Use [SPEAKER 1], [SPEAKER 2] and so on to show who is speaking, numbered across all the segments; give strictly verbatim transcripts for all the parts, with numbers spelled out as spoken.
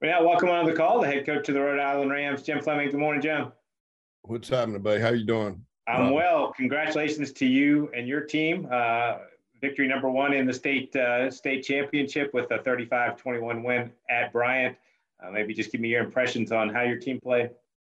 [SPEAKER 1] We now welcome on the call the head coach of the Rhode Island Rams, Jim Fleming. Good morning, Jim.
[SPEAKER 2] What's happening, buddy? How you doing?
[SPEAKER 1] I'm Rob? Well. Congratulations to you and your team. Uh, victory number one in the state uh, state championship with a thirty-five twenty-one win at Bryant. Uh, maybe just give me your impressions on how your team played.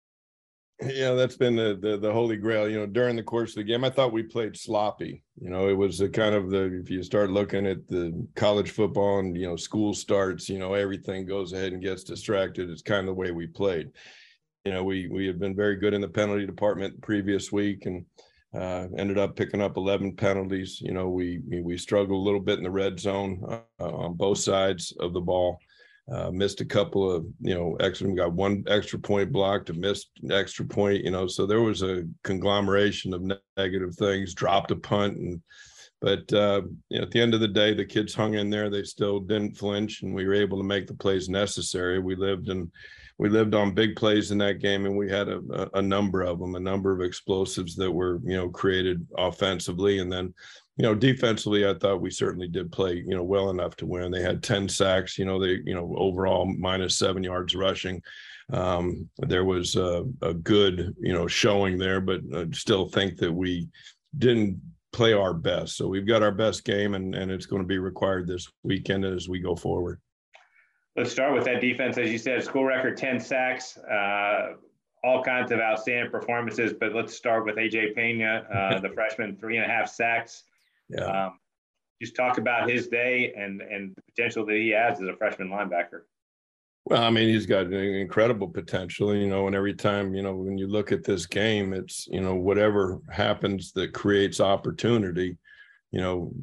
[SPEAKER 2] Yeah, that's been the, the the holy grail. You know, during the course of the game, I thought we played sloppy. You know, it was the kind of the if you start looking at the college football and you know school starts, you know everything goes ahead and gets distracted. It's kind of the way we played. You know, we we have been very good in the penalty department the previous week and uh, ended up picking up eleven penalties. You know, we we struggled a little bit in the red zone uh, on both sides of the ball. Uh, missed a couple of, you know, extra, we got one extra point blocked, a missed extra point, you know, so there was a conglomeration of ne- negative things, dropped a punt. And, but, uh, you know, at the end of the day, the kids hung in there. They still didn't flinch and we were able to make the plays necessary. We lived in, we lived on big plays in that game and we had a, a, a number of them, a number of explosives that were, you know, created offensively. And then, you know, defensively, I thought we certainly did play, you know, well enough to win. They had ten sacks, you know, they, you know, overall minus seven yards rushing. Um, there was a, a good, you know, showing there, but I still think that we didn't play our best. So we've got our best game and, and it's going to be required this weekend as we go forward.
[SPEAKER 1] Let's start with that defense. As you said, school record ten sacks, uh, all kinds of outstanding performances, but let's start with A J Pena, uh, the freshman, three and a half sacks.
[SPEAKER 2] Yeah.
[SPEAKER 1] Um, just talk about his day and and the potential that he has as a freshman linebacker.
[SPEAKER 2] Well, I mean, he's got an incredible potential, you know, and every time, you know, when you look at this game, it's, you know, whatever happens that creates opportunity, you know,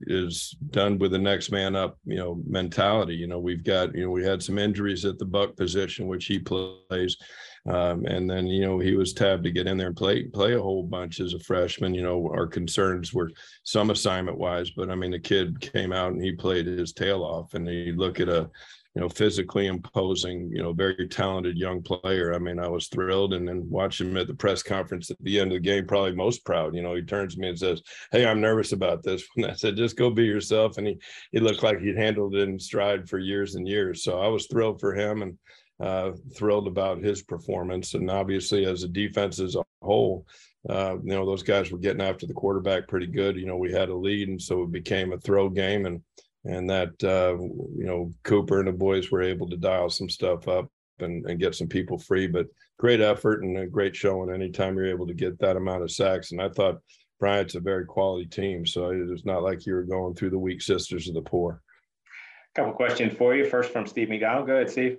[SPEAKER 2] is done with the next man up, you know, mentality. You know, we've got, you know, we had some injuries at the buck position, which he plays. Um, and then, you know, he was tabbed to get in there and play, play a whole bunch as a freshman. You know, our concerns were some assignment wise, but I mean, the kid came out and he played his tail off and you look at a, you know, physically imposing, you know, very talented young player. I mean, I was thrilled and then watch him at the press conference at the end of the game, probably most proud. You know, he turns to me and says, "Hey, I'm nervous about this." And I said, "Just go be yourself." And he, he looked like he'd handled it in stride for years and years. So I was thrilled for him and uh, thrilled about his performance. And obviously as a defense as a whole, uh, you know, those guys were getting after the quarterback pretty good. You know, we had a lead and so it became a throw game and, and that, uh, you know, Cooper and the boys were able to dial some stuff up and, and get some people free, but great effort and a great showing anytime you're able to get that amount of sacks. And I thought Bryant's a very quality team. So it's not like you were going through the weak sisters of the poor.
[SPEAKER 1] A couple questions for you. First from Steve McDonald. Go ahead, Steve.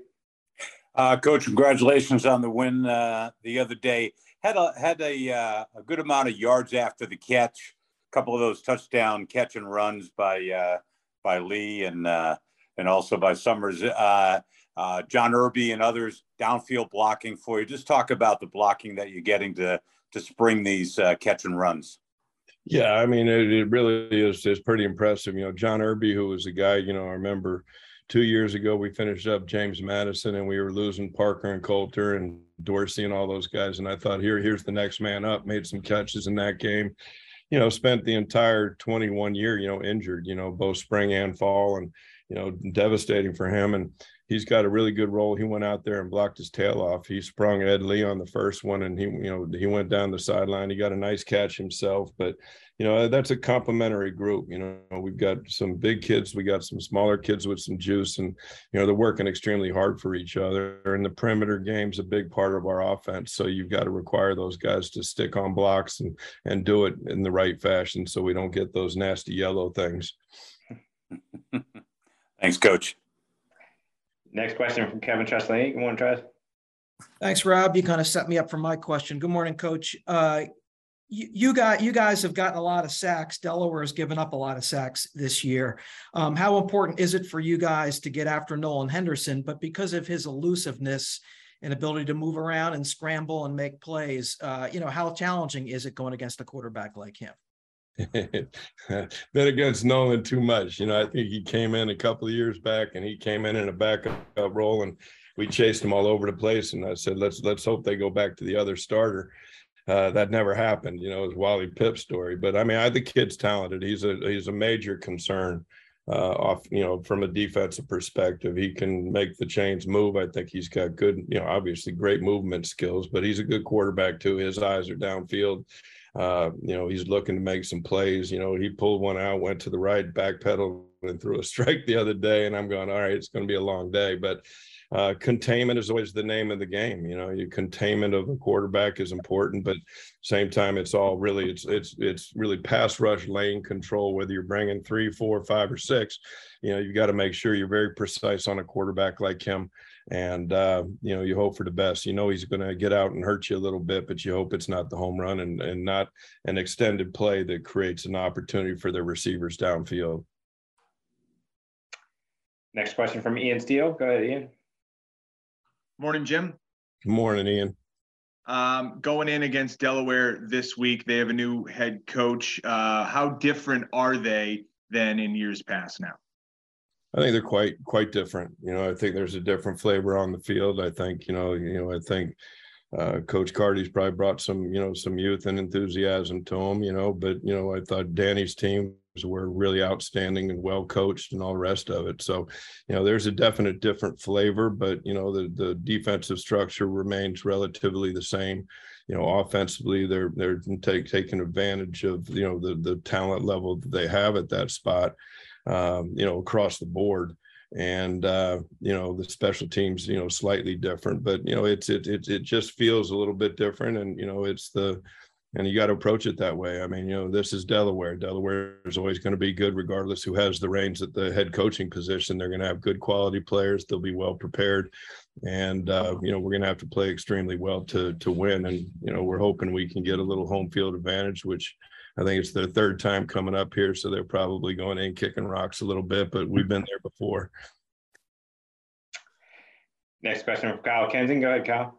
[SPEAKER 3] Uh, Coach, congratulations on the win uh, the other day. Had a had a, uh, a good amount of yards after the catch. A couple of those touchdown catch and runs by uh, by Lee and uh, and also by Summers. Uh, uh, John Irby and others downfield blocking for you. Just talk about the blocking that you're getting to to spring these uh, catch and runs.
[SPEAKER 2] Yeah, I mean, it, it really is is pretty impressive. You know, John Irby, who was a guy, you know, I remember two years ago, we finished up James Madison and we were losing Parker and Coulter and Dorsey and all those guys. And I thought, here, here's the next man up, made some catches in that game, you know, spent the entire twenty-one year, you know, injured, you know, both spring and fall and, you know, devastating for him. And he's got a really good role. He went out there and blocked his tail off. He sprung Ed Lee on the first one and he, you know, he went down the sideline. He got a nice catch himself, but you know, that's a complimentary group. You know, we've got some big kids, we got some smaller kids with some juice and, you know, they're working extremely hard for each other. And the perimeter game's a big part of our offense. So you've got to require those guys to stick on blocks and, and do it in the right fashion so we don't get those nasty yellow things.
[SPEAKER 3] Thanks, Coach.
[SPEAKER 1] Next question from Kevin Trustland. Good morning, Trust.
[SPEAKER 4] Thanks, Rob. You kind of set me up for my question. Good morning, Coach. Uh, you, you got you guys have gotten a lot of sacks. Delaware has given up a lot of sacks this year. Um, how important is it for you guys to get after Nolan Henderson? But because of his elusiveness and ability to move around and scramble and make plays, uh, you know, how challenging is it going against a quarterback like him?
[SPEAKER 2] Been against Nolan too much. You know, I think he came in a couple of years back and he came in in a backup role and we chased him all over the place. And I said, let's, let's hope they go back to the other starter. Uh, that never happened. You know, it was Wally Pipp's story, but I mean, I think the kid's talented. He's a, he's a major concern. uh, off, you know, from a defensive perspective. He can make the chains move. I think he's got good, you know, obviously great movement skills, but he's a good quarterback too. His eyes are downfield. Uh, you know, he's looking to make some plays. You know, he pulled one out, went to the right, backpedaled, and threw a strike the other day. And I'm going, all right, it's going to be a long day. But uh, containment is always the name of the game. You know, your containment of a quarterback is important, but same time, it's all really, it's, it's, it's really pass rush lane control, whether you're bringing three, four, five, or six. You know, you got to make sure you're very precise on a quarterback like him. And, uh, you know, you hope for the best. You know, he's going to get out and hurt you a little bit, but you hope it's not the home run and, and not an extended play that creates an opportunity for the receivers downfield.
[SPEAKER 1] Next question from Ian Steele. Go ahead, Ian.
[SPEAKER 5] Morning, Jim.
[SPEAKER 2] Good morning, Ian.
[SPEAKER 5] Um, going in against Delaware this week, they have a new head coach. Uh, how different are they than in years past now?
[SPEAKER 2] I think they're quite quite different. You know, I think there's a different flavor on the field. I think, you know, you know, I think uh, Coach Carty's probably brought some, you know, some youth and enthusiasm to him, you know, but, you know, I thought Danny's teams were really outstanding and well coached and all the rest of it. So, you know, there's a definite different flavor, but, you know, the the defensive structure remains relatively the same. You know, offensively, they're they're take, taking advantage of, you know, the the talent level that they have at that spot. Um, you know, across the board, and uh, you know, the special teams, you know, slightly different, but you know, it's it it it just feels a little bit different, and you know, it's the, and you got to approach it that way. I mean, you know, this is Delaware. Delaware is always going to be good, regardless who has the reins at the head coaching position. They're going to have good quality players. They'll be well prepared, and uh, you know, we're going to have to play extremely well to to win. And you know, we're hoping we can get a little home field advantage, which I think it's their third time coming up here, so they're probably going in kicking rocks a little bit, but we've been there before.
[SPEAKER 1] Next question from Kyle Kensing. Go ahead, Kyle.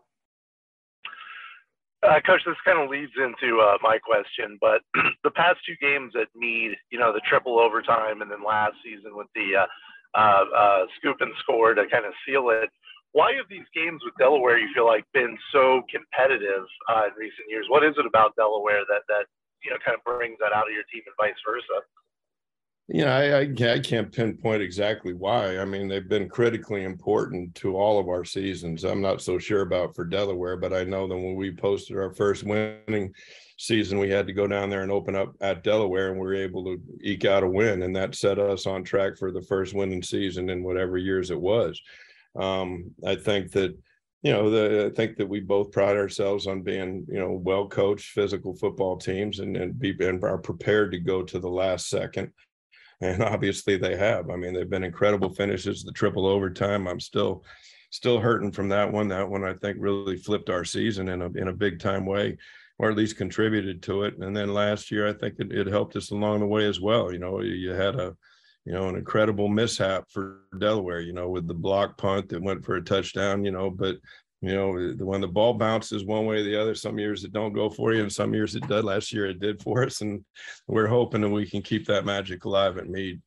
[SPEAKER 6] Uh, Coach, this kind of leads into uh, my question, but the past two games at Meade, you know, the triple overtime, and then last season with the uh, uh, uh, scoop and score to kind of seal it. Why have these games with Delaware, you feel like, been so competitive uh, in recent years? What is it about Delaware that that you know, kind of brings that out of your team and vice versa?
[SPEAKER 2] You know, I, I, I can't pinpoint exactly why. I mean, they've been critically important to all of our seasons. I'm not so sure about for Delaware, but I know that when we posted our first winning season, we had to go down there and open up at Delaware, and we were able to eke out a win, and that set us on track for the first winning season in whatever years it was. Um, I think that, you know, the, I think that we both pride ourselves on being, you know, well-coached physical football teams, and, and be and are prepared to go to the last second. And obviously they have. I mean, they've been incredible finishes, the triple overtime. I'm still, still hurting from that one. That one, I think, really flipped our season in a, in a big time way, or at least contributed to it. And then last year, I think it, it helped us along the way as well. You know, you had a, you know, an incredible mishap for Delaware, you know, with the block punt that went for a touchdown, you know, but, you know, when the ball bounces one way or the other, some years it don't go for you, and some years it did. Last year it did for us, and we're hoping that we can keep that magic alive at Meade.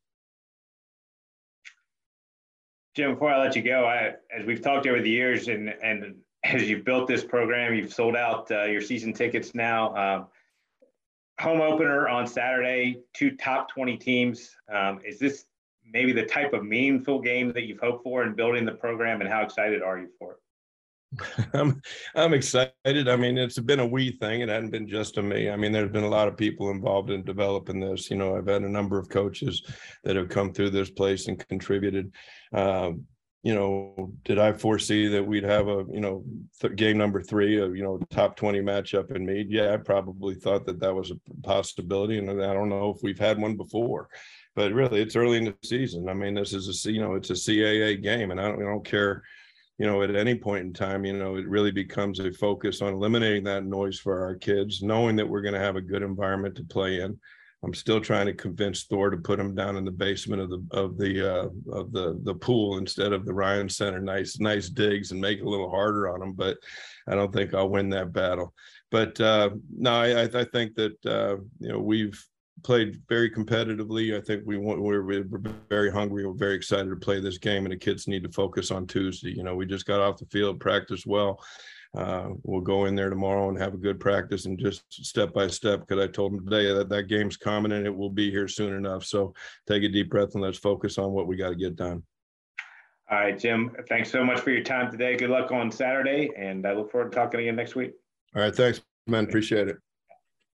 [SPEAKER 1] Jim, before I let you go, I, as we've talked over the years, and, and as you've built this program, you've sold out uh, your season tickets now. Um, home opener on Saturday, two top twenty teams. Um, is this maybe the type of meaningful game that you've hoped for in building the program, and how excited are you for it?
[SPEAKER 2] I'm I'm excited. I mean, it's been a we thing. It hadn't been just a me. I mean, there's been a lot of people involved in developing this. You know, I've had a number of coaches that have come through this place and contributed. Um, you know, did I foresee that we'd have a, you know, th- game number three, a, you know, top twenty matchup in Meade? Yeah, I probably thought that that was a possibility. And I don't know if we've had one before, but really it's early in the season. I mean, this is a, you know, it's a C A A game, and I don't, I don't care, you know, at any point in time, you know, it really becomes a focus on eliminating that noise for our kids, knowing that we're going to have a good environment to play in. I'm still trying to convince Thor to put him down in the basement of the of the uh, of the the pool instead of the Ryan Center. Nice nice digs, and make it a little harder on him, but I don't think I'll win that battle. But uh, no, I, I think that uh, you know, we've played very competitively. I think we want, we're, we're very hungry. We're very excited to play this game, and the kids need to focus on Tuesday. You know, we just got off the field, practiced well. uh, we'll go in there tomorrow and have a good practice and just step by step, because I told them today that that game's coming and it will be here soon enough. So take a deep breath and let's focus on what we got to get done.
[SPEAKER 1] All right, Jim, thanks so much for your time today. Good luck on Saturday, and I look forward to talking again next week.
[SPEAKER 2] All right, thanks, man. Appreciate it.